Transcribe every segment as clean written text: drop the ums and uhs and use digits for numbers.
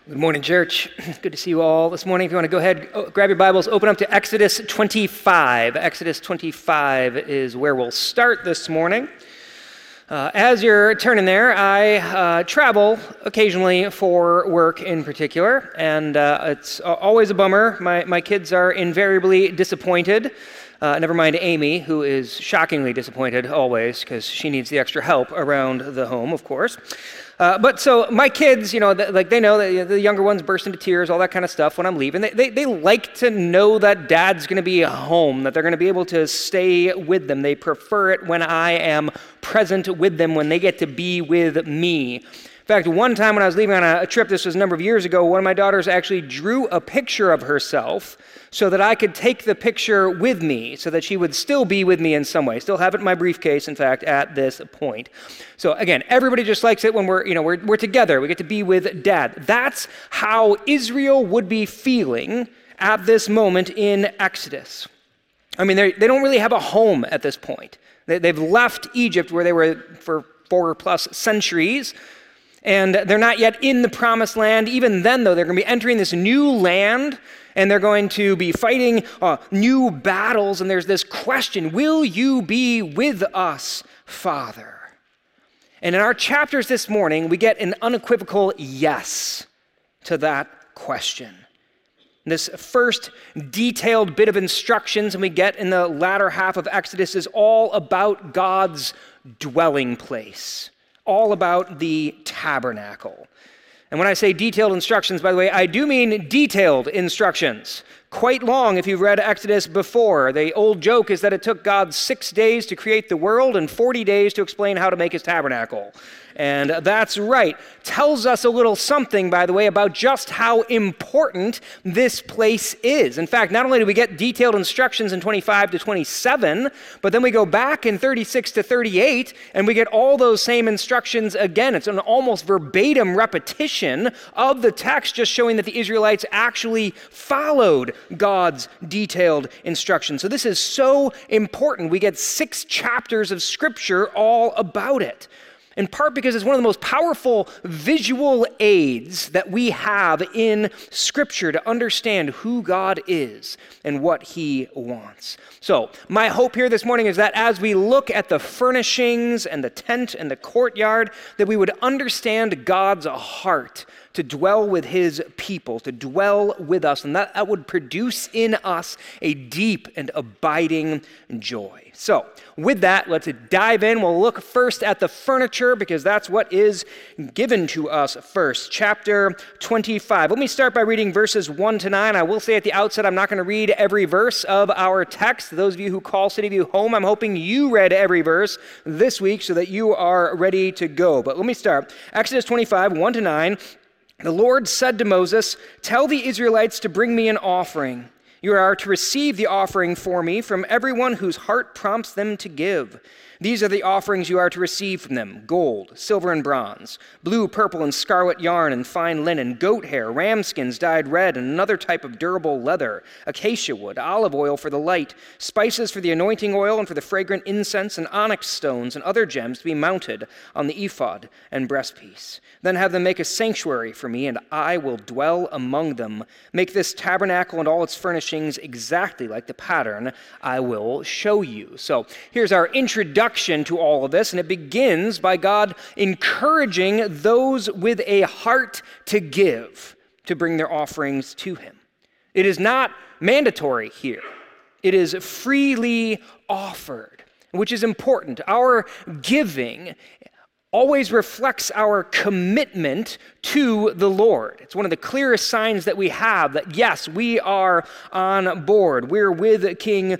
Good morning, church. Good to see you all this morning. If you want to go ahead, grab your Bibles, open up to Exodus 25. Exodus 25 is where we'll start this morning. As you're turning there, I travel occasionally for work in particular, and it's always a bummer. My kids are invariably disappointed. Never mind Amy, who is shockingly disappointed always because she needs the extra help around the home, of course. But so my kids, they know that the younger ones burst into tears, all that kind of stuff when I'm leaving. They like to know that dad's going to be home, that they're going to be able to stay with them. They prefer it when I am present with them, when they get to be with me. In fact, one time when I was leaving on a trip, this was a number of years ago, one of my daughters actually drew a picture of herself so that I could take the picture with me, so that she would still be with me in some way. Still have it in my briefcase, in fact, at this point. So again, everybody just likes it when we're together. We get to be with Dad. That's how Israel would be feeling at this moment in Exodus. I mean, they don't really have a home at this point. They've left Egypt, where they were for 4+ centuries, and they're not yet in the promised land. Even then, though, they're going to be entering this new land, and they're going to be fighting new battles, and there's this question, will you be with us, Father? And in our chapters this morning, we get an unequivocal yes to that question. This first detailed bit of instructions we get in the latter half of Exodus is all about God's dwelling place, all about the tabernacle. And when I say detailed instructions, by the way, I do mean detailed instructions. Quite long if you've read Exodus before. The old joke is that it took God 6 days to create the world and 40 days to explain how to make his tabernacle. And that's right. Tells us a little something, by the way, about just how important this place is. In fact, not only do we get detailed instructions in 25 to 27, but then we go back in 36 to 38, and we get all those same instructions again. It's an almost verbatim repetition of the text, just showing that the Israelites actually followed God's detailed instructions. So this is so important. We get 6 chapters of Scripture all about it. In part because it's one of the most powerful visual aids that we have in Scripture to understand who God is and what he wants. So my hope here this morning is that as we look at the furnishings and the tent and the courtyard, that we would understand God's heart to dwell with his people, to dwell with us, and that would produce in us a deep and abiding joy. So with that, let's dive in. We'll look first at the furniture because that's what is given to us first. Chapter 25. Let me start by reading verses 1 to 9. I will say at the outset, I'm not going to read every verse of our text. Those of you who call City View home, I'm hoping you read every verse this week so that you are ready to go. But let me start. Exodus 25, 1 to 9. The Lord said to Moses, "Tell the Israelites to bring me an offering. You are to receive the offering for me from everyone whose heart prompts them to give. These are the offerings you are to receive from them: gold, silver, and bronze, blue, purple, and scarlet yarn and fine linen, goat hair, ram skins dyed red, and another type of durable leather, acacia wood, olive oil for the light, spices for the anointing oil and for the fragrant incense, and onyx stones and other gems to be mounted on the ephod and breastpiece. Then have them make a sanctuary for me, and I will dwell among them. Make this tabernacle and all its furnishings exactly like the pattern I will show you." So here's our introduction to all of this, and it begins by God encouraging those with a heart to give, to bring their offerings to him. It is not mandatory here. It is freely offered, which is important. Our giving always reflects our commitment to the Lord. It's one of the clearest signs that we have that, yes, we are on board. We're with King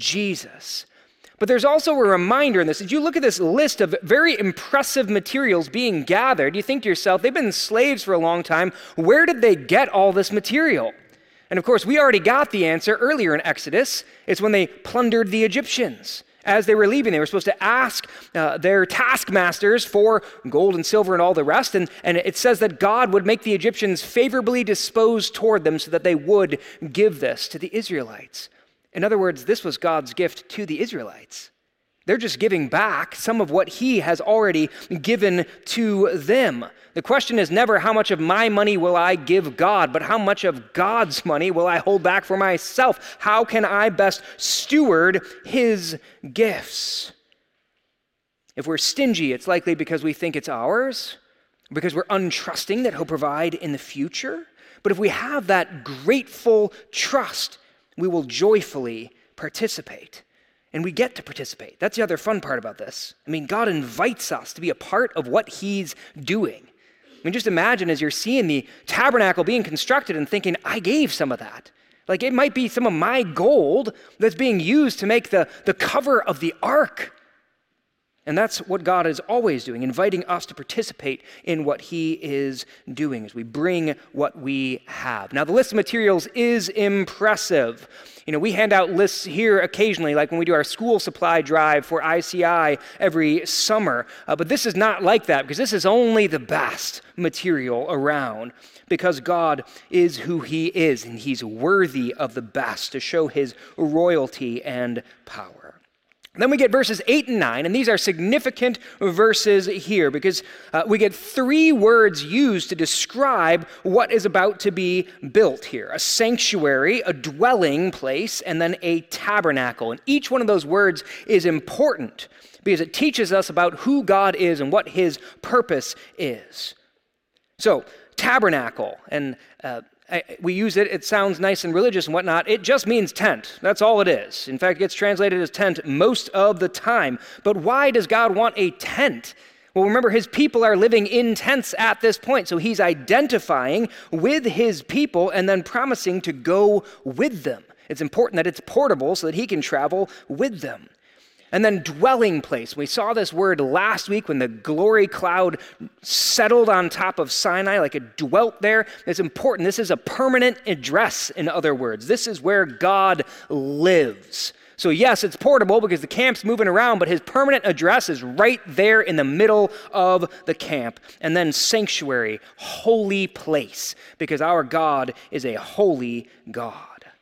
Jesus. But there's also a reminder in this. As you look at this list of very impressive materials being gathered, you think to yourself, they've been slaves for a long time. Where did they get all this material? And of course, we already got the answer earlier in Exodus. It's when they plundered the Egyptians. As they were leaving, they were supposed to ask their taskmasters for gold and silver and all the rest. And it says that God would make the Egyptians favorably disposed toward them so that they would give this to the Israelites. In other words, this was God's gift to the Israelites. They're just giving back some of what he has already given to them. The question is never how much of my money will I give God, but how much of God's money will I hold back for myself? How can I best steward his gifts? If we're stingy, it's likely because we think it's ours, because we're untrusting that he'll provide in the future. But if we have that grateful trust, we will joyfully participate. And we get to participate. That's the other fun part about this. I mean, God invites us to be a part of what he's doing. I mean, just imagine as you're seeing the tabernacle being constructed and thinking, I gave some of that. Like it might be some of my gold that's being used to make the cover of the ark. And that's what God is always doing, inviting us to participate in what he is doing as we bring what we have. Now, the list of materials is impressive. You know, we hand out lists here occasionally, like when we do our school supply drive for ICI every summer. But this is not like that, because this is only the best material around, because God is who he is, and he's worthy of the best to show his royalty and power. Then we get verses 8 and 9, and these are significant verses here because we get 3 words used to describe what is about to be built here. A sanctuary, a dwelling place, and then a tabernacle. And each one of those words is important because it teaches us about who God is and what his purpose is. So, tabernacle, and we use it, it sounds nice and religious and whatnot. It just means tent. That's all it is. In fact, it gets translated as tent most of the time. But why does God want a tent? Well, remember, his people are living in tents at this point. So he's identifying with his people and then promising to go with them. It's important that it's portable so that he can travel with them. And then dwelling place. We saw this word last week when the glory cloud settled on top of Sinai, like it dwelt there. It's important. This is a permanent address, in other words. This is where God lives. So yes, it's portable because the camp's moving around, but his permanent address is right there in the middle of the camp. And then sanctuary, holy place, because our God is a holy God.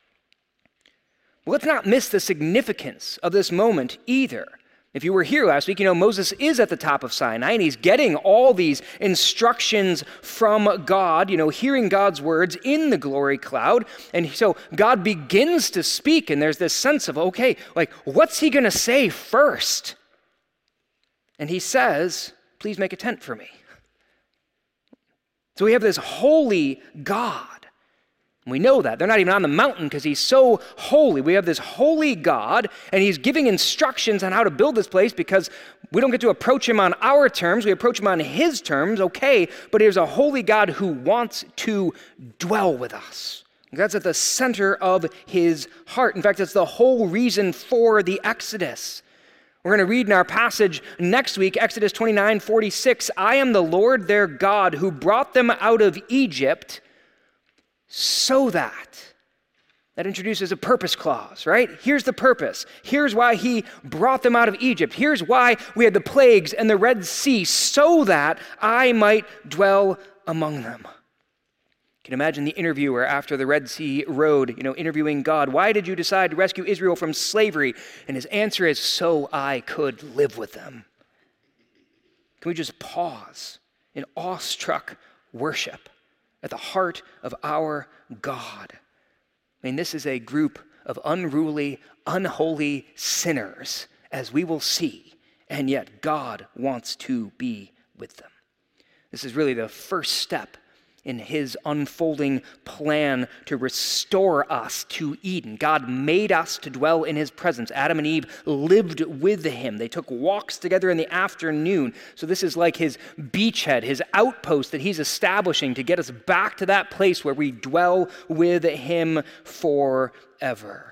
Well, let's not miss the significance of this moment either. If you were here last week, you know Moses is at the top of Sinai, and he's getting all these instructions from God, you know, hearing God's words in the glory cloud. And so God begins to speak, and there's this sense of, okay, like, what's he going to say first? And he says, please make a tent for me. So we have this holy God. We know that. They're not even on the mountain because he's so holy. We have this holy God, and he's giving instructions on how to build this place because we don't get to approach him on our terms. We approach him on his terms, okay, but here's a holy God who wants to dwell with us. That's at the center of his heart. In fact, it's the whole reason for the Exodus. We're going to read in our passage next week, Exodus 29:46, I am the Lord their God who brought them out of Egypt so that introduces a purpose clause, right? Here's the purpose. Here's why he brought them out of Egypt. Here's why we had the plagues and the Red Sea, so that I might dwell among them. You can imagine the interviewer after the Red Sea Road, interviewing God. Why did you decide to rescue Israel from slavery? And his answer is, so I could live with them. Can we just pause in awestruck worship at the heart of our God? I mean, this is a group of unruly, unholy sinners, as we will see, and yet God wants to be with them. This is really the first step in his unfolding plan to restore us to Eden. God made us to dwell in his presence. Adam and Eve lived with him. They took walks together in the afternoon. So this is like his beachhead, his outpost that he's establishing to get us back to that place where we dwell with him forever.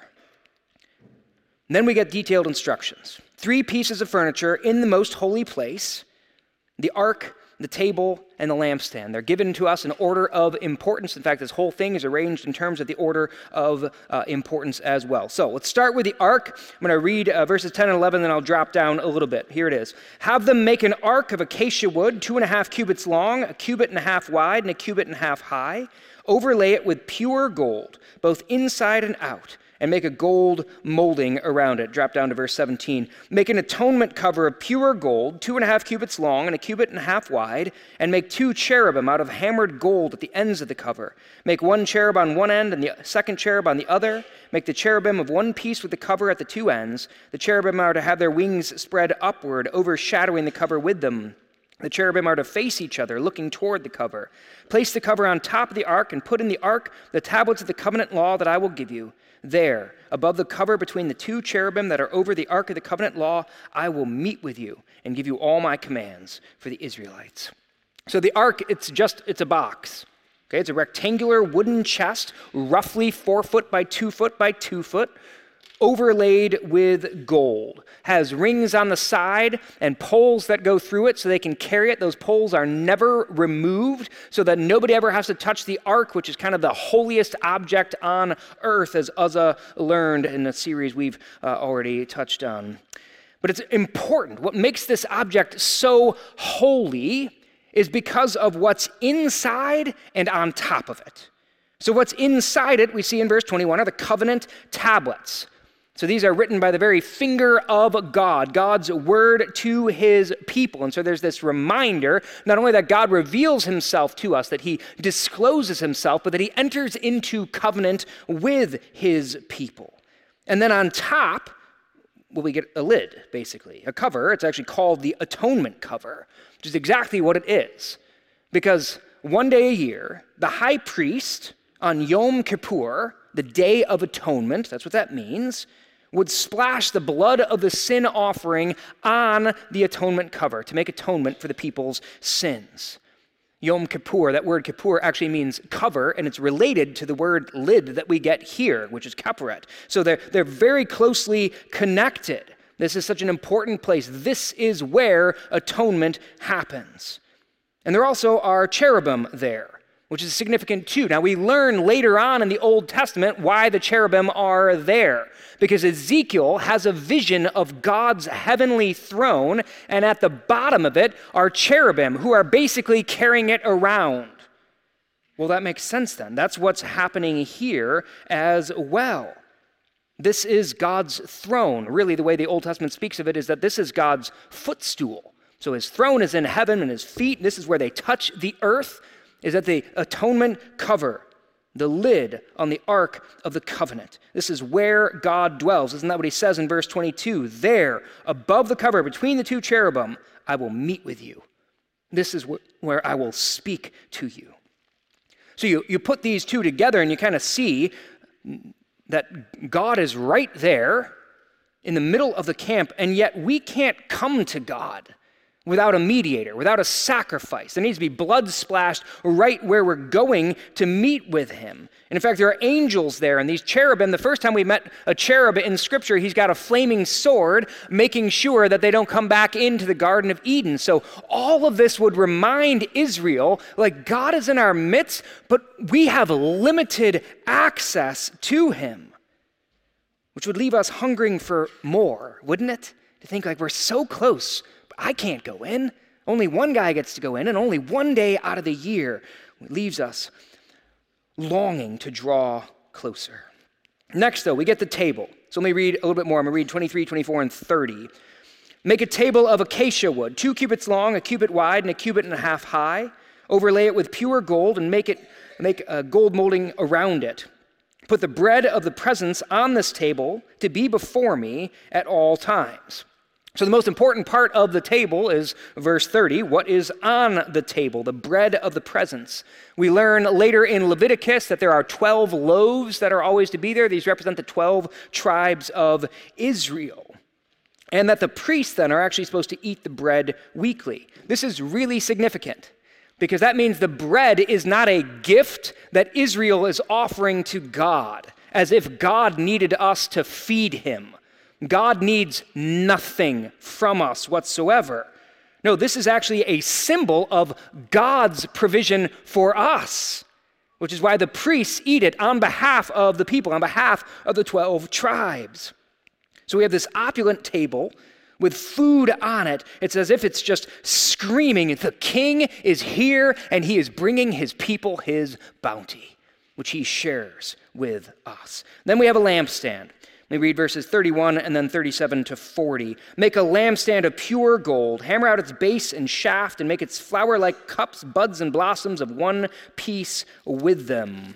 And then we get detailed instructions. 3 pieces of furniture in the most holy place: the ark, the table, and the lampstand. They're given to us in order of importance. In fact, this whole thing is arranged in terms of the order of importance as well. So let's start with the ark. I'm going to read verses 10 and 11, then I'll drop down a little bit. Here it is. Have them make an ark of acacia wood, 2.5 cubits long, 1.5 cubits wide, and 1.5 cubits high. Overlay it with pure gold, both inside and out, and make a gold molding around it. Drop down to verse 17. Make an atonement cover of pure gold, 2.5 cubits long and 1.5 cubits wide, and make 2 cherubim out of hammered gold at the ends of the cover. Make 1 cherub on one end and the second cherub on the other. Make the cherubim of one piece with the cover at the 2 ends. The cherubim are to have their wings spread upward, overshadowing the cover with them. The cherubim are to face each other, looking toward the cover. Place the cover on top of the ark and put in the ark the tablets of the covenant law that I will give you. There, above the cover between the 2 cherubim that are over the ark of the covenant law, I will meet with you and give you all my commands for the Israelites. So the ark, it's a box. Okay, it's a rectangular wooden chest, roughly 4 foot by 2 foot by 2 foot, overlaid with gold. Has rings on the side and poles that go through it so they can carry it. Those poles are never removed so that nobody ever has to touch the ark, which is kind of the holiest object on earth, as Uzzah learned in a series we've already touched on. But it's important. What makes this object so holy is because of what's inside and on top of it. So what's inside it, we see in verse 21, are the covenant tablets. So these are written by the very finger of God, God's word to his people. And so there's this reminder, not only that God reveals himself to us, that he discloses himself, but that he enters into covenant with his people. And then on top, well, we get a lid, basically, a cover. It's actually called the atonement cover, which is exactly what it is. Because one day a year, the high priest on Yom Kippur, the Day of Atonement, that's what that means, would splash the blood of the sin offering on the atonement cover to make atonement for the people's sins. Yom Kippur, that word Kippur actually means cover, and it's related to the word lid that we get here, which is kapparet. So they're very closely connected. This is such an important place. This is where atonement happens. And there also are cherubim there, which is significant too. Now, we learn later on in the Old Testament why the cherubim are there, because Ezekiel has a vision of God's heavenly throne, and at the bottom of it are cherubim who are basically carrying it around. Well, that makes sense then. That's what's happening here as well. This is God's throne. Really, the way the Old Testament speaks of it is that this is God's footstool. So his throne is in heaven, and his feet, this is where they touch the earth, is at the atonement cover, the lid on the Ark of the Covenant. This is where God dwells. Isn't that what he says in verse 22? There, above the cover, between the 2 cherubim, I will meet with you. This is where I will speak to you. So you put these two together and you kind of see that God is right there in the middle of the camp, and yet we can't come to God without a mediator, without a sacrifice. There needs to be blood splashed right where we're going to meet with him. And in fact, there are angels there, and these cherubim, the first time we met a cherub in Scripture, he's got a flaming sword, making sure that they don't come back into the Garden of Eden. So all of this would remind Israel, like, God is in our midst, but we have limited access to him, which would leave us hungering for more, wouldn't it? To think, like, we're so close, I can't go in. Only one guy gets to go in, and only one day out of the year. It leaves us longing to draw closer. Next, though, we get the table. So let me read a little bit more. I'm going to read 23, 24, and 30. Make a table of acacia wood, 2 cubits long, 1 cubit wide, and 1.5 cubits high. Overlay it with pure gold and make a gold molding around it. Put the bread of the presence on this table to be before me at all times. So the most important part of the table is verse 30, what is on the table, the bread of the presence. We learn later in Leviticus that there are 12 loaves that are always to be there. These represent the 12 tribes of Israel. And that the priests then are actually supposed to eat the bread weekly. This is really significant because that means the bread is not a gift that Israel is offering to God, as if God needed us to feed him. God needs nothing from us whatsoever. No, this is actually a symbol of God's provision for us, which is why the priests eat it on behalf of the people, on behalf of the 12 tribes. So we have this opulent table with food on it. It's as if it's just screaming, the king is here and he is bringing his people his bounty. which he shares with us. Then we have a lampstand. We read verses 31 and then 37 to 40. Make a lampstand of pure gold, hammer out its base and shaft, and make its flower-like cups, buds, and blossoms of one piece with them.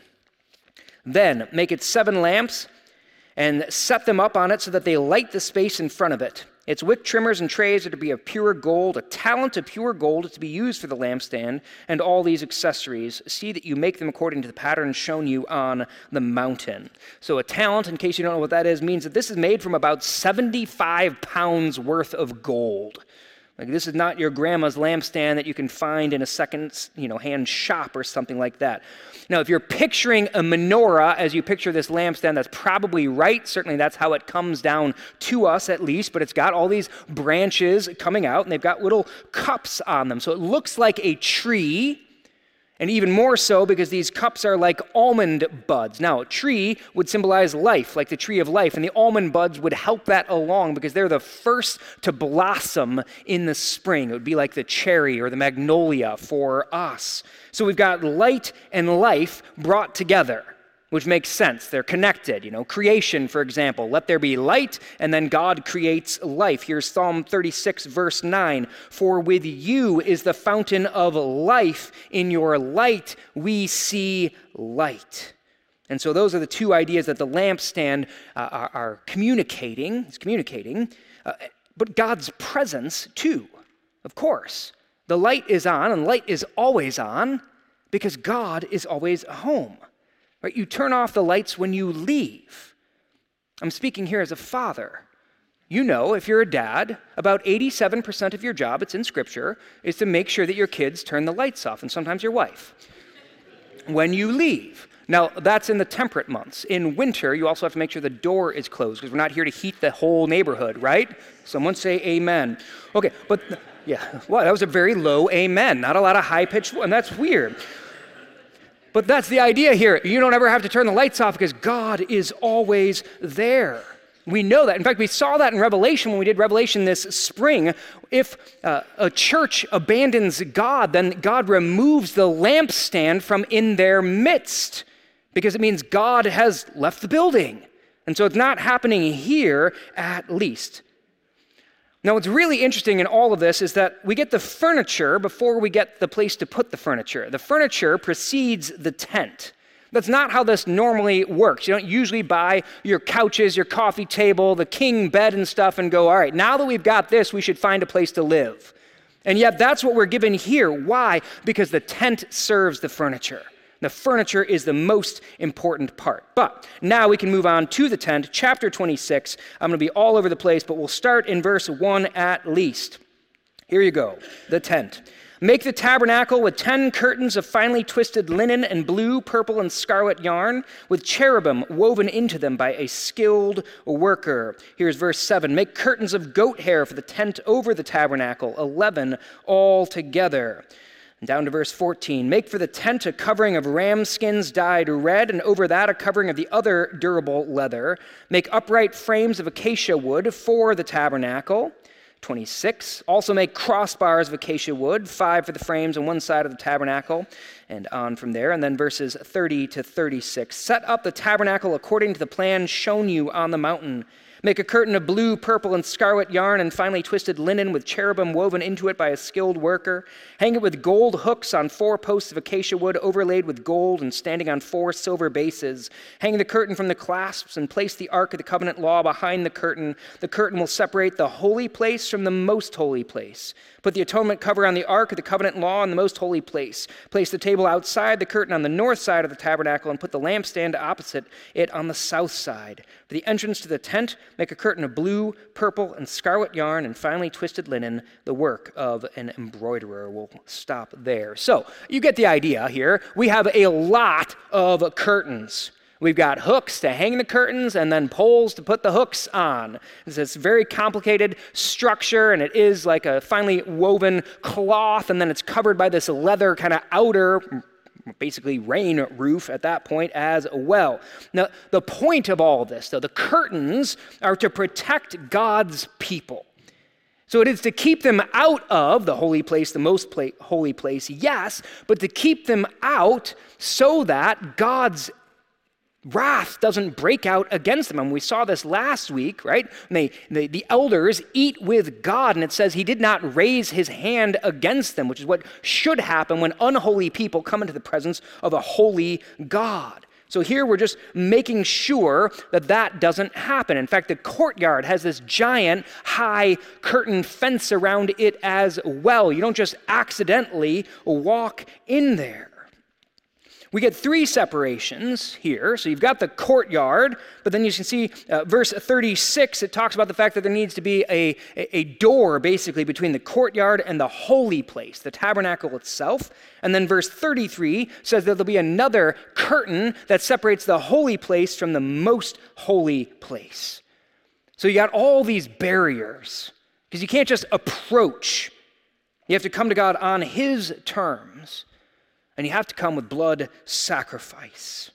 Then make it 7 lamps, and set them up on it so that they light the space in front of it. Its wick trimmers and trays are to be of pure gold. A talent of pure gold is to be used for the lampstand and all these accessories. See that you make them according to the pattern shown you on the mountain. So a talent, in case you don't know what that is, means that this is made from about 75 pounds worth of gold. Like, this is not your grandma's lampstand that you can find in a second-hand shop or something like that. Now, if you're picturing a menorah as you picture this lampstand, that's probably right. Certainly that's how it comes down to us, at least. But it's got all these branches coming out, and they've got little cups on them. So it looks like a tree, and even more so because these cups are like almond buds. Now, a tree would symbolize life, like the tree of life, and the almond buds would help that along because they're the first to blossom in the spring. It would be like the cherry or the magnolia for us. So we've got light and life brought together, which makes sense. They're connected. Creation, for example. Let there be light, and then God creates life. Here's Psalm 36, verse 9. For with you is the fountain of life. In your light we see light. And so those are the two ideas that the lampstand are communicating. It's communicating. But God's presence, too, of course. The light is on, and light is always on because God is always home. Right? You turn off the lights when you leave. I'm speaking here as a father. You know, if you're a dad, about 87% of your job, it's in Scripture, is to make sure that your kids turn the lights off, and sometimes your wife, when you leave. Now, that's in the temperate months. In winter, you also have to make sure the door is closed, because we're not here to heat the whole neighborhood, right? Someone say amen. Okay, but yeah, well, that was a very low amen, not a lot of high-pitched, and that's weird. But that's the idea here. You don't ever have to turn the lights off because God is always there. We know that. In fact, we saw that in Revelation when we did Revelation this spring. If a church abandons God, then God removes the lampstand from in their midst because it means God has left the building. And so it's not happening here, at least. Now, what's really interesting in all of this is that we get the furniture before we get the place to put the furniture. The furniture precedes the tent. That's not how this normally works. You don't usually buy your couches, your coffee table, the king bed and stuff and go, all right, now that we've got this, we should find a place to live. And yet that's what we're given here. Why? Because the tent serves the furniture. The furniture is the most important part. But now we can move on to the tent, chapter 26. I'm going to be all over the place, but we'll start in verse 1 at least. Here you go, the tent. Make the tabernacle with 10 curtains of finely twisted linen and blue, purple, and scarlet yarn, with cherubim woven into them by a skilled worker. Here's verse 7. Make curtains of goat hair for the tent over the tabernacle, 11 altogether. And down to verse 14, make for the tent a covering of ram skins dyed red, and over that a covering of the other durable leather. Make upright frames of acacia wood for the tabernacle. 26, also make crossbars of acacia wood, 5 for the frames on one side of the tabernacle, and on from there. And then verses 30 to 36, set up the tabernacle according to the plan shown you on the mountain. Make a curtain of blue, purple, and scarlet yarn and finely twisted linen with cherubim woven into it by a skilled worker. Hang it with gold hooks on 4 posts of acacia wood overlaid with gold and standing on 4 silver bases. Hang the curtain from the clasps and place the Ark of the Covenant law behind the curtain. The curtain will separate the holy place from the most holy place. Put the atonement cover on the Ark of the Covenant law in the most holy place. Place the table outside the curtain on the north side of the tabernacle and put the lampstand opposite it on the south side. For the entrance to the tent, make a curtain of blue, purple, and scarlet yarn and finely twisted linen, the work of an embroiderer. We'll stop there. So you get the idea here. We have a lot of curtains. We've got hooks to hang the curtains and then poles to put the hooks on. It's this very complicated structure, and it is like a finely woven cloth, and then it's covered by this leather kind of outer, basically rain roof at that point as well. Now, the point of all of this, though, the curtains are to protect God's people. So it is to keep them out of the holy place, the most holy place, yes, but to keep them out so that God's wrath doesn't break out against them. And we saw this last week, right? The elders eat with God, and it says he did not raise his hand against them, which is what should happen when unholy people come into the presence of a holy God. So here we're just making sure that that doesn't happen. In fact, the courtyard has this giant high curtain fence around it as well. You don't just accidentally walk in there. We get three separations here. So you've got the courtyard, but then you can see verse 36, it talks about the fact that there needs to be a door basically between the courtyard and the holy place, the tabernacle itself. And then verse 33 says that there'll be another curtain that separates the holy place from the most holy place. So you got all these barriers because you can't just approach. You have to come to God on his terms. And you have to come with blood sacrifice.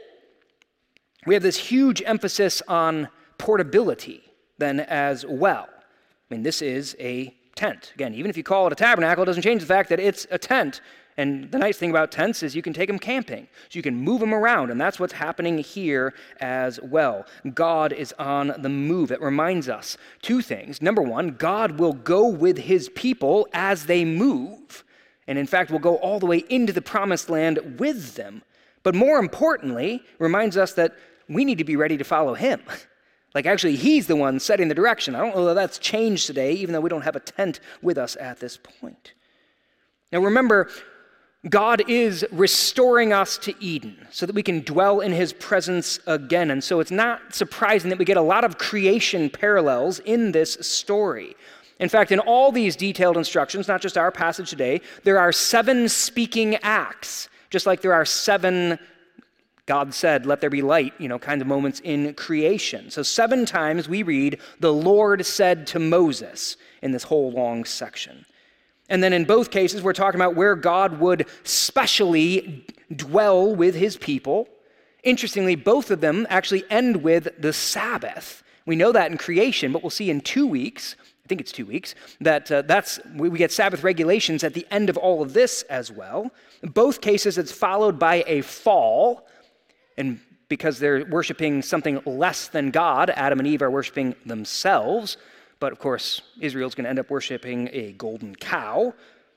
We have this huge emphasis on portability then as well. I mean, this is a tent. Again, even if you call it a tabernacle, it doesn't change the fact that it's a tent. And the nice thing about tents is you can take them camping. So you can move them around, and that's what's happening here as well. God is on the move. It reminds us two things. Number one, God will go with his people as they move. And in fact, we'll go all the way into the promised land with them. But more importantly, reminds us that we need to be ready to follow him. Like actually, he's the one setting the direction. I don't know that that's changed today, even though we don't have a tent with us at this point. Now remember, God is restoring us to Eden so that we can dwell in his presence again. And so it's not surprising that we get a lot of creation parallels in this story. In fact, in all these detailed instructions, not just our passage today, there are 7 speaking acts, just like there are 7, God said, let there be light, kind of moments in creation. So 7 times we read, the Lord said to Moses in this whole long section. And then in both cases, we're talking about where God would specially dwell with his people. Interestingly, both of them actually end with the Sabbath. We know that in creation, but we'll see in 2 weeks, I think it's 2 weeks, that we get Sabbath regulations at the end of all of this as well. In both cases, it's followed by a fall, and because they're worshiping something less than God, Adam and Eve are worshiping themselves, but of course, Israel's going to end up worshiping a golden cow.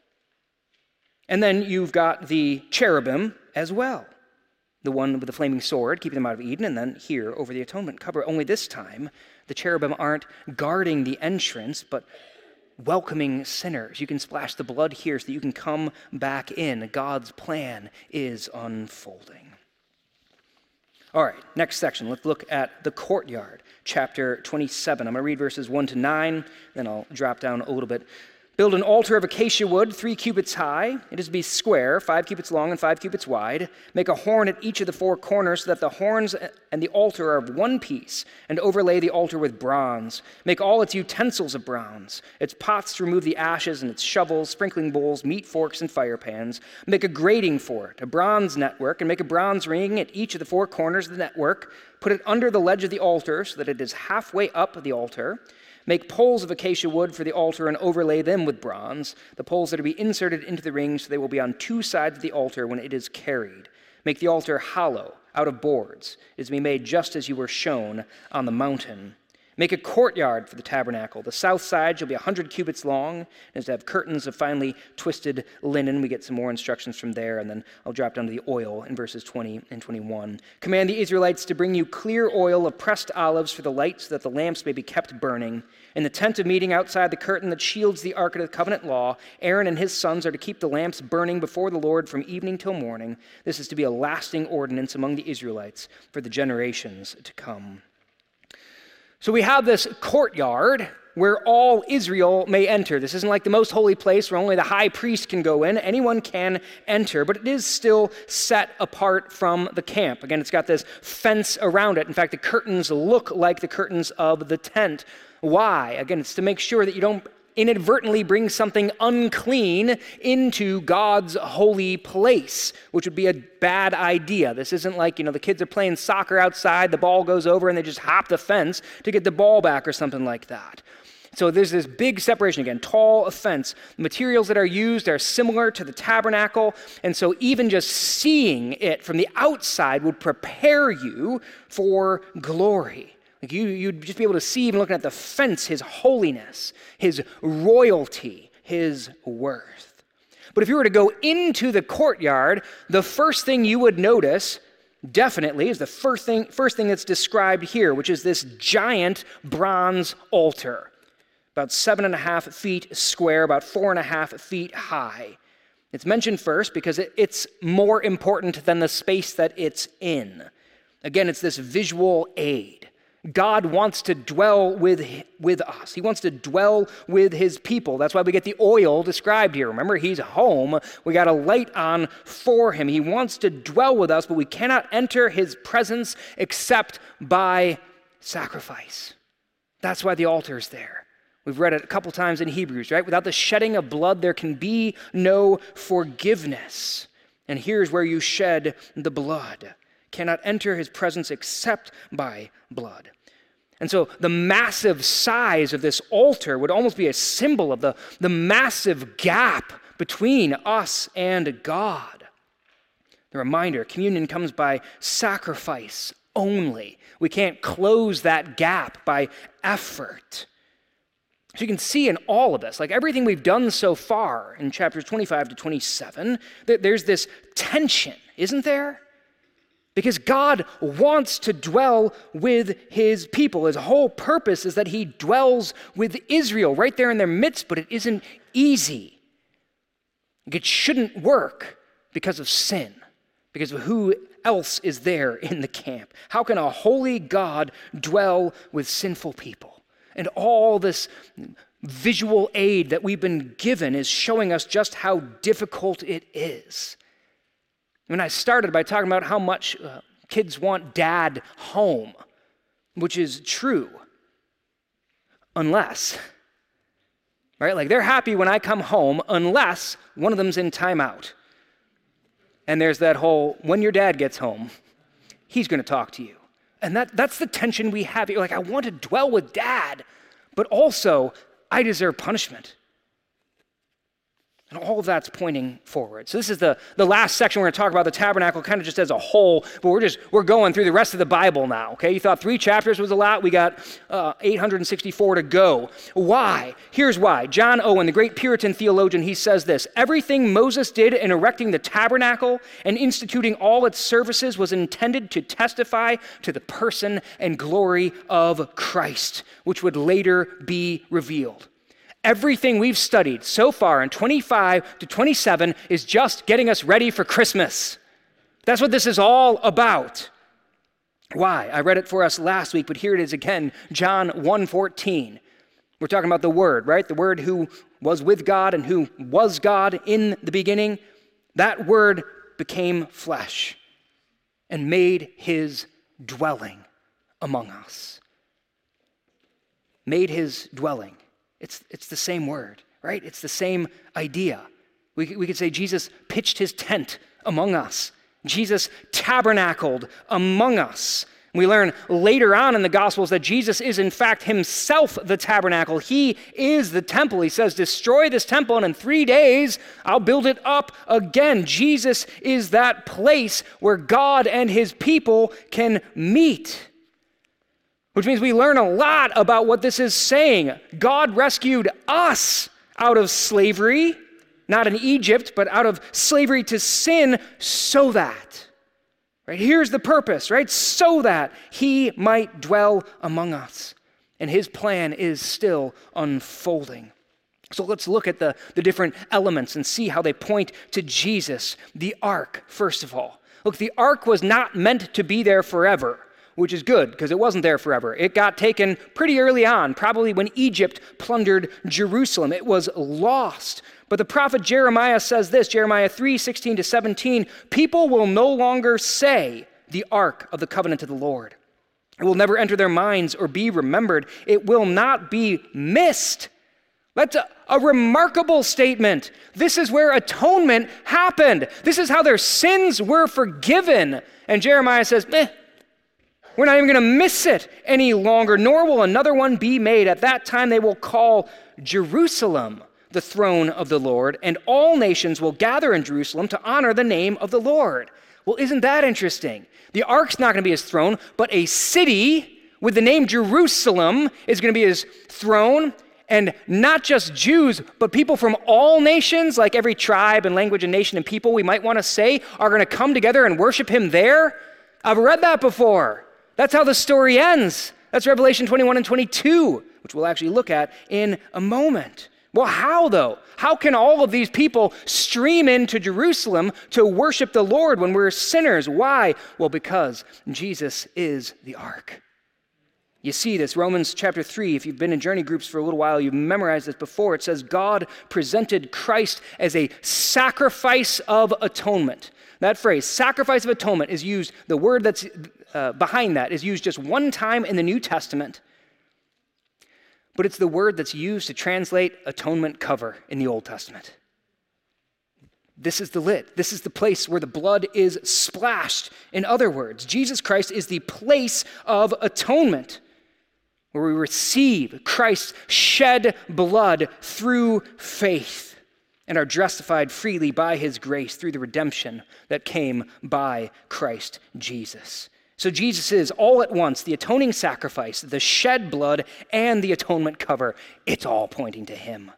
And then you've got the cherubim as well, the one with the flaming sword, keeping them out of Eden, and then here over the atonement cover. Only this time, the cherubim aren't guarding the entrance, but welcoming sinners. You can splash the blood here so that you can come back in. God's plan is unfolding. All right, next section. Let's look at the courtyard, chapter 27. I'm going to read verses 1 to 9, then I'll drop down a little bit. Build an altar of acacia wood, 3 cubits high. It is to be square, 5 cubits long and 5 cubits wide. Make a horn at each of the 4 corners so that the horns and the altar are of one piece, and overlay the altar with bronze. Make all its utensils of bronze, its pots to remove the ashes, and its shovels, sprinkling bowls, meat forks, and fire pans. Make a grating for it, a bronze network, and make a bronze ring at each of the 4 corners of the network. Put it under the ledge of the altar so that it is halfway up the altar. Make poles of acacia wood for the altar and overlay them with bronze. The poles are to be inserted into the ring so they will be on 2 sides of the altar when it is carried. Make the altar hollow, out of boards. It is to be made just as you were shown on the mountain. Make a courtyard for the tabernacle. The south side shall be 100 cubits long, and is to have curtains of finely twisted linen. We get some more instructions from there, and then I'll drop down to the oil in verses 20 and 21. Command the Israelites to bring you clear oil of pressed olives for the light, so that the lamps may be kept burning. In the tent of meeting outside the curtain that shields the ark of the covenant law, Aaron and his sons are to keep the lamps burning before the Lord from evening till morning. This is to be a lasting ordinance among the Israelites for the generations to come. So we have this courtyard where all Israel may enter. This isn't like the most holy place where only the high priest can go in. Anyone can enter, but it is still set apart from the camp. Again, it's got this fence around it. In fact, the curtains look like the curtains of the tent. Why? Again, it's to make sure that you don't inadvertently bring something unclean into God's holy place, which would be a bad idea. This isn't like, the kids are playing soccer outside, the ball goes over, and they just hop the fence to get the ball back or something like that. So there's this big separation again, tall fence. The materials that are used are similar to the tabernacle, and so even just seeing it from the outside would prepare you for glory. Like you'd just be able to see, even looking at the fence, his holiness, his royalty, his worth. But if you were to go into the courtyard, the first thing you would notice definitely is the first thing that's described here, which is this giant bronze altar, about 7.5 feet square, about 4.5 feet high. It's mentioned first because it's more important than the space that it's in. Again, it's this visual aid. God wants to dwell with us. He wants to dwell with his people. That's why we get the oil described here. Remember, he's home. We got a light on for him. He wants to dwell with us, but we cannot enter his presence except by sacrifice. That's why the altar is there. We've read it a couple times in Hebrews, right? Without the shedding of blood, there can be no forgiveness. And here's where you shed the blood. Cannot enter his presence except by blood. And so the massive size of this altar would almost be a symbol of the massive gap between us and God. The reminder, communion comes by sacrifice only. We can't close that gap by effort. So you can see in all of this, like everything we've done so far in chapters 25 to 27, that there's this tension, isn't there? Because God wants to dwell with his people. His whole purpose is that he dwells with Israel right there in their midst, but it isn't easy. It shouldn't work because of sin, because of who else is there in the camp. How can a holy God dwell with sinful people? And all this visual aid that we've been given is showing us just how difficult it is. When I started by talking about how much kids want dad home, which is true, unless, right? Like they're happy when I come home unless one of them's in timeout. And there's that whole, when your dad gets home, he's going to talk to you. And that's the tension we have. You're like, I want to dwell with dad, but also I deserve punishment. And all of that's pointing forward. So this is the last section. We're going to talk about the tabernacle kind of just as a whole, but we're going through the rest of the Bible now, okay? You thought 3 chapters was a lot. We got 864 to go. Why? Here's why. John Owen, the great Puritan theologian, he says this: everything Moses did in erecting the tabernacle and instituting all its services was intended to testify to the person and glory of Christ, which would later be revealed. Everything we've studied so far in 25 to 27 is just getting us ready for Christmas. That's what this is all about. Why? I read it for us last week, but here it is again, John 1:14. We're talking about the Word, right? The Word who was with God and who was God in the beginning. That Word became flesh and made his dwelling among us. Made his dwelling. It's the same word, right? It's the same idea. We could say Jesus pitched his tent among us. Jesus tabernacled among us. We learn later on in the Gospels that Jesus is in fact himself the tabernacle. He is the temple. He says, destroy this temple and in 3 days I'll build it up again. Jesus is that place where God and his people can meet. Which means we learn a lot about what this is saying. God rescued us out of slavery, not in Egypt, but out of slavery to sin, so that, right? Here's the purpose, right? So that he might dwell among us. And his plan is still unfolding. So let's look at the different elements and see how they point to Jesus. The ark, first of all. Look, the ark was not meant to be there forever, which is good because it wasn't there forever. It got taken pretty early on, probably when Egypt plundered Jerusalem. It was lost. But the prophet Jeremiah says this, Jeremiah 3:16 to 17, people will no longer say the ark of the covenant of the Lord. It will never enter their minds or be remembered. It will not be missed. That's a remarkable statement. This is where atonement happened. This is how their sins were forgiven. And Jeremiah says, we're We're not even going to miss it any longer, nor will another one be made. At that time they will call Jerusalem the throne of the Lord, and all nations will gather in Jerusalem to honor the name of the Lord. Well, isn't that interesting? The ark's not going to be his throne, but a city with the name Jerusalem is going to be his throne. And not just Jews, but people from all nations, like every tribe and language and nation and people we might want to say, are going to come together and worship him there. I've read that before. That's how the story ends. That's Revelation 21 and 22, which we'll actually look at in a moment. Well, how though? How can all of these people stream into Jerusalem to worship the Lord when we're sinners? Why? Well, because Jesus is the ark. You see this, Romans chapter 3, if you've been in journey groups for a little while, you've memorized this before. It says God presented Christ as a sacrifice of atonement. That phrase, sacrifice of atonement, is used, the word that's behind that is used just one time in the New Testament, but it's the word that's used to translate atonement cover in the Old Testament. This is the lid. This is the place where the blood is splashed. In other words, Jesus Christ is the place of atonement, where we receive Christ's shed blood through faith and are justified freely by his grace through the redemption that came by Christ Jesus. So Jesus is all at once the atoning sacrifice, the shed blood, and the atonement cover. It's all pointing to him.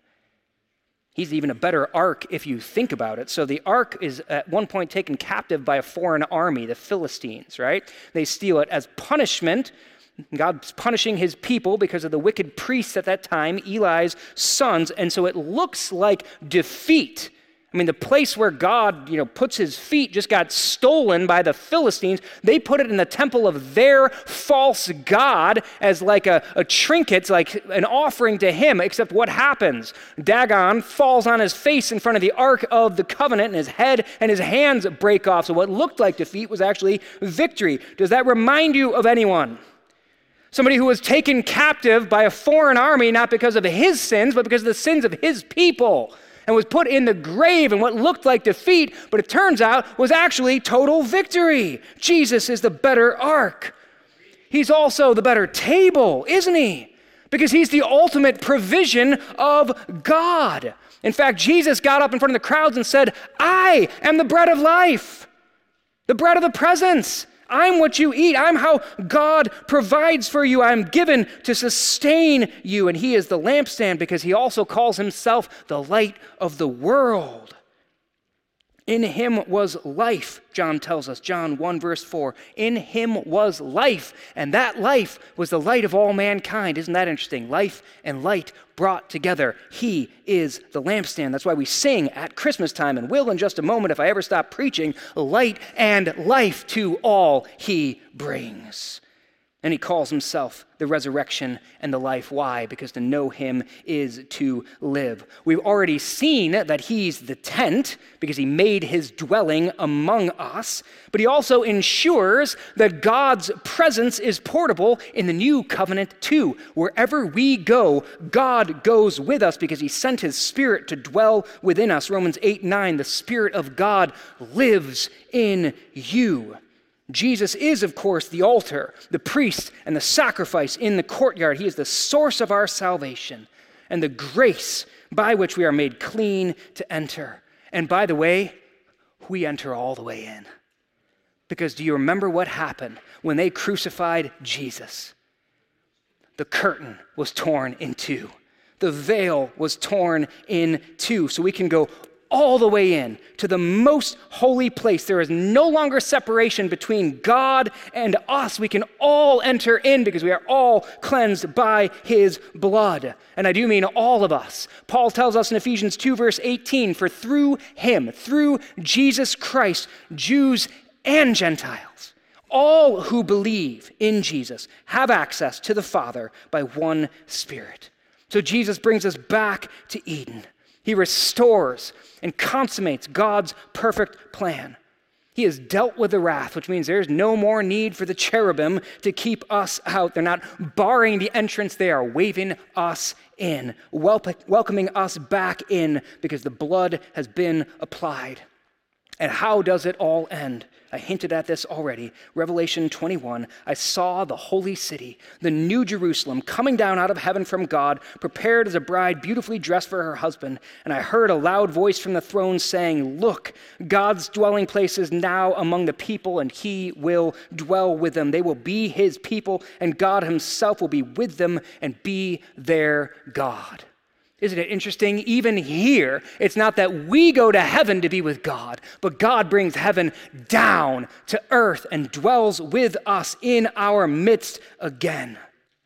He's even a better ark if you think about it. So the ark is at one point taken captive by a foreign army, the Philistines, right? They steal it as punishment. God's punishing his people because of the wicked priests at that time, Eli's sons, and so it looks like defeat. I mean, the place where God, puts his feet just got stolen by the Philistines. They put it in the temple of their false god as like a trinket, like an offering to him, except what happens? Dagon falls on his face in front of the Ark of the Covenant, and his head and his hands break off. So what looked like defeat was actually victory. Does that remind you of anyone? Somebody who was taken captive by a foreign army, not because of his sins, but because of the sins of his people, and was put in the grave in what looked like defeat, but it turns out was actually total victory. Jesus is the better ark. He's also the better table, isn't he? Because he's the ultimate provision of God. In fact, Jesus got up in front of the crowds and said, "I am the bread of life, the bread of the presence. I'm what you eat. I'm how God provides for you. I'm given to sustain you." And he is the lampstand because he also calls himself the light of the world. In him was life, John tells us, John 1 verse 4. In him was life, and that life was the light of all mankind. Isn't that interesting? Life and light brought together. He is the lampstand. That's why we sing at Christmas time, and will in just a moment if I ever stop preaching, light and life to all he brings. And he calls himself the resurrection and the life. Why? Because to know him is to live. We've already seen that he's the tent because he made his dwelling among us, but he also ensures that God's presence is portable in the new covenant too. Wherever we go, God goes with us because he sent his Spirit to dwell within us. Romans 8:9, the Spirit of God lives in you. Jesus is, of course, the altar, the priest, and the sacrifice in the courtyard. He is the source of our salvation and the grace by which we are made clean to enter. And by the way, we enter all the way in. Because do you remember what happened when they crucified Jesus? The curtain was torn in two. The veil was torn in two. So we can go all the way in to the most holy place. There is no longer separation between God and us. We can all enter in because we are all cleansed by his blood. And I do mean all of us. Paul tells us in Ephesians 2 verse 18, for through him, through Jesus Christ, Jews and Gentiles, all who believe in Jesus have access to the Father by one Spirit. So Jesus brings us back to Eden. He restores and consummates God's perfect plan. He has dealt with the wrath, which means there's no more need for the cherubim to keep us out. They're not barring the entrance. They are waving us in, welcoming us back in because the blood has been applied. And how does it all end? I hinted at this already. Revelation 21, I saw the holy city, the new Jerusalem, coming down out of heaven from God, prepared as a bride beautifully dressed for her husband. And I heard a loud voice from the throne saying, "Look, God's dwelling place is now among the people, and he will dwell with them. They will be his people, and God himself will be with them and be their God." Isn't it interesting? Even here, it's not that we go to heaven to be with God, but God brings heaven down to earth and dwells with us in our midst again.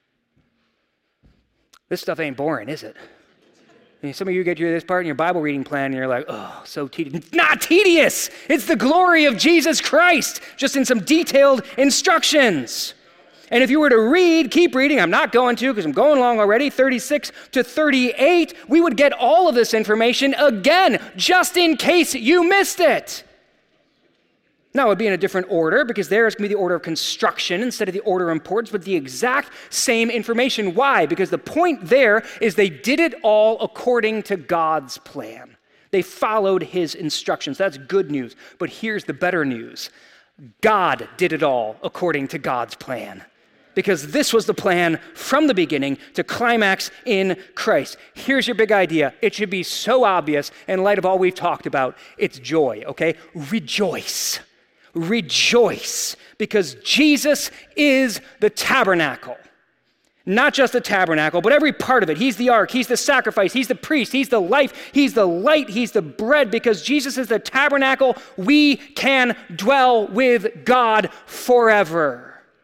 This stuff ain't boring, is it? I mean, some of you get to this part in your Bible reading plan and you're like, oh, so tedious. It's not tedious. It's the glory of Jesus Christ, just in some detailed instructions. And if you were to read, keep reading, I'm not going to because I'm going along already, 36 to 38, we would get all of this information again, just in case you missed it. Now, it would be in a different order because there is going to be the order of construction instead of the order of importance, but the exact same information. Why? Because the point there is they did it all according to God's plan. They followed his instructions. That's good news. But here's the better news. God did it all according to God's plan. Because this was the plan from the beginning to climax in Christ. Here's your big idea. It should be so obvious in light of all we've talked about. It's joy, okay? Rejoice. Rejoice. Because Jesus is the tabernacle. Not just the tabernacle, but every part of it. He's the ark, he's the sacrifice, he's the priest, he's the life, he's the light, he's the bread. Because Jesus is the tabernacle, we can dwell with God forever.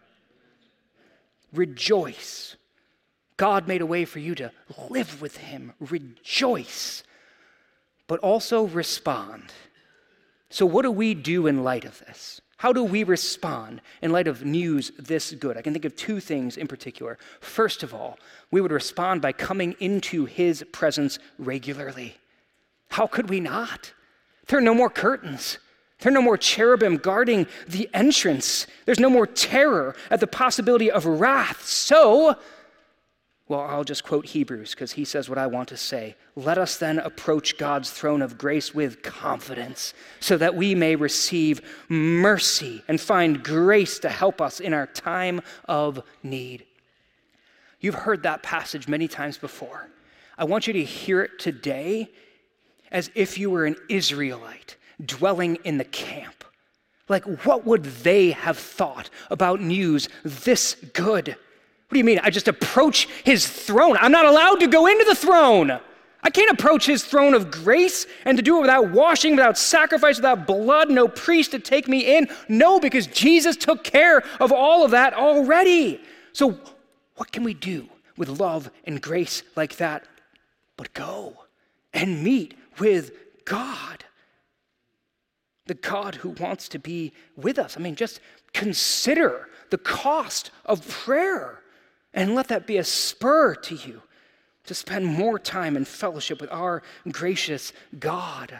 Rejoice. God made a way for you to live with him. Rejoice. But also respond. So what do we do in light of this? How do we respond in light of news this good? I can think of two things in particular. First of all, we would respond by coming into his presence regularly. How could we not? There are no more curtains. There are no more cherubim guarding the entrance. There's no more terror at the possibility of wrath. So, well, I'll just quote Hebrews because he says what I want to say. Let us then approach God's throne of grace with confidence so that we may receive mercy and find grace to help us in our time of need. You've heard that passage many times before. I want you to hear it today as if you were an Israelite dwelling in the camp. Like, what would they have thought about news this good? What do you mean? I just approach his throne. I'm not allowed to go into the throne. I can't approach his throne of grace and to do it without washing, without sacrifice, without blood, no priest to take me in. No, because Jesus took care of all of that already. So what can we do with love and grace like that but go and meet with God? The God who wants to be with us. I mean, just consider the cost of prayer and let that be a spur to you to spend more time in fellowship with our gracious God.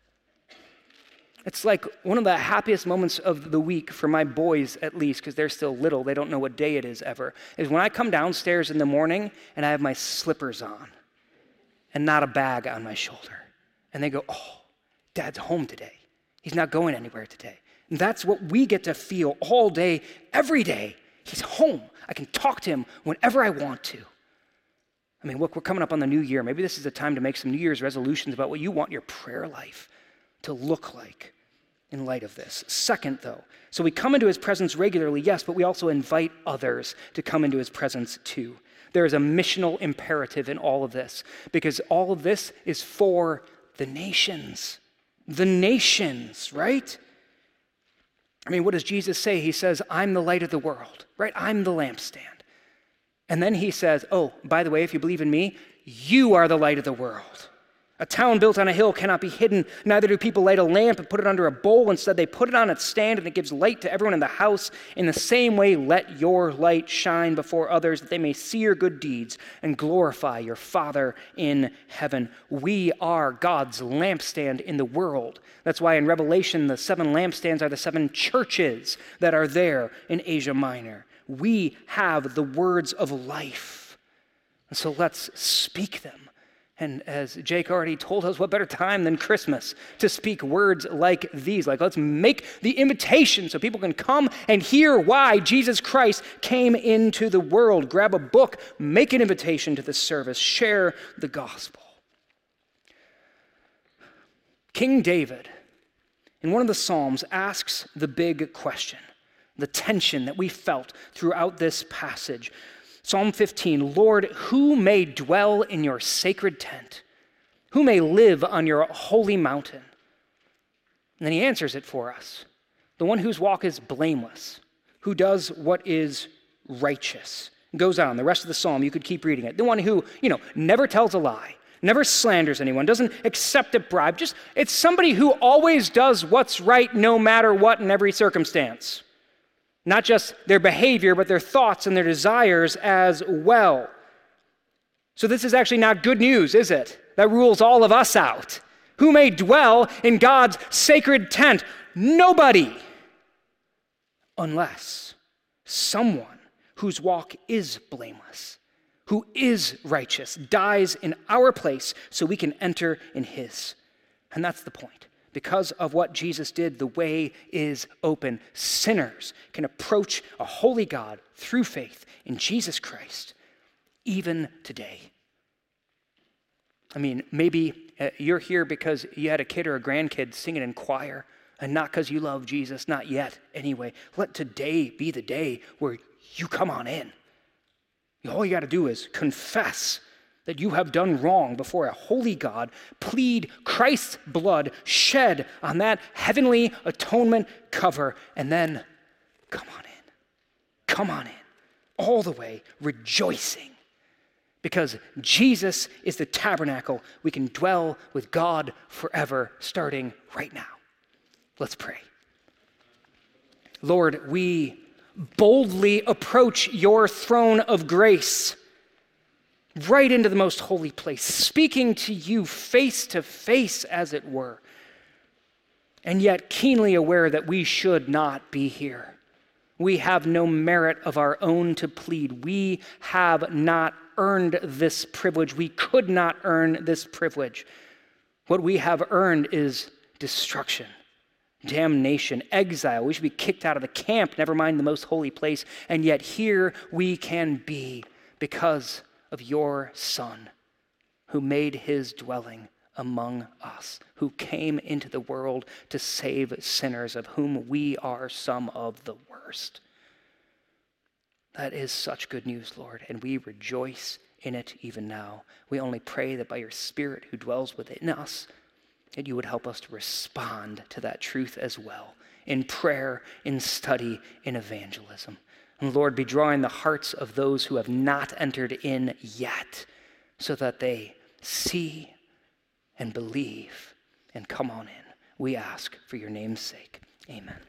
It's like one of the happiest moments of the week for my boys, at least, because they're still little, they don't know what day it is ever, is when I come downstairs in the morning and I have my slippers on and not a bag on my shoulder. And they go, oh, Dad's home today. He's not going anywhere today. And that's what we get to feel all day, every day. He's home. I can talk to him whenever I want to. I mean, look, we're coming up on the new year. Maybe this is the time to make some New Year's resolutions about what you want your prayer life to look like in light of this. Second, though, so we come into his presence regularly, yes, but we also invite others to come into his presence too. There is a missional imperative in all of this because all of this is for the nations. The nations, right? I mean, what does Jesus say? He says, I'm the light of the world, right? I'm the lampstand. And then he says, oh, by the way, if you believe in me, you are the light of the world. A town built on a hill cannot be hidden. Neither do people light a lamp and put it under a bowl. Instead, they put it on its stand and it gives light to everyone in the house. In the same way, let your light shine before others that they may see your good deeds and glorify your Father in heaven. We are God's lampstand in the world. That's why in Revelation, the 7 lampstands are the 7 churches that are there in Asia Minor. We have the words of life. And so let's speak them And as Jake already told us, what better time than Christmas to speak words like these? Like, let's make the invitation so people can come and hear why Jesus Christ came into the world. Grab a book, make an invitation to the service, share the gospel. King David, in one of the Psalms, asks the big question, the tension that we felt throughout this passage. Psalm 15, Lord, who may dwell in your sacred tent? Who may live on your holy mountain? And then he answers it for us. The one whose walk is blameless, who does what is righteous. It goes on, the rest of the psalm, you could keep reading it. The one who, never tells a lie, never slanders anyone, doesn't accept a bribe. It's somebody who always does what's right no matter what in every circumstance. Not just their behavior, but their thoughts and their desires as well. So this is actually not good news, is it? That rules all of us out. Who may dwell in God's sacred tent? Nobody. Unless someone whose walk is blameless, who is righteous, dies in our place so we can enter in his. And that's the point. Because of what Jesus did, the way is open. Sinners can approach a holy God through faith in Jesus Christ, even today. I mean, maybe you're here because you had a kid or a grandkid singing in choir, and not because you love Jesus, not yet anyway. Let today be the day where you come on in. All you got to do is confess that you have done wrong before a holy God, plead Christ's blood shed on that heavenly atonement cover, and then come on in, all the way rejoicing, because Jesus is the tabernacle. We can dwell with God forever, starting right now. Let's pray. Lord, we boldly approach your throne of grace, right into the most holy place, speaking to you face to face, as it were, and yet keenly aware that we should not be here. We have no merit of our own to plead. We have not earned this privilege. We could not earn this privilege. What we have earned is destruction, damnation, exile. We should be kicked out of the camp, never mind the most holy place, and yet here we can be because of your Son, who made his dwelling among us, who came into the world to save sinners, of whom we are some of the worst. That is such good news, Lord, and we rejoice in it even now. We only pray that by your Spirit who dwells within us, that you would help us to respond to that truth as well, in prayer, in study, in evangelism. And Lord, be drawing the hearts of those who have not entered in yet, so that they see and believe and come on in. We ask for your name's sake. Amen.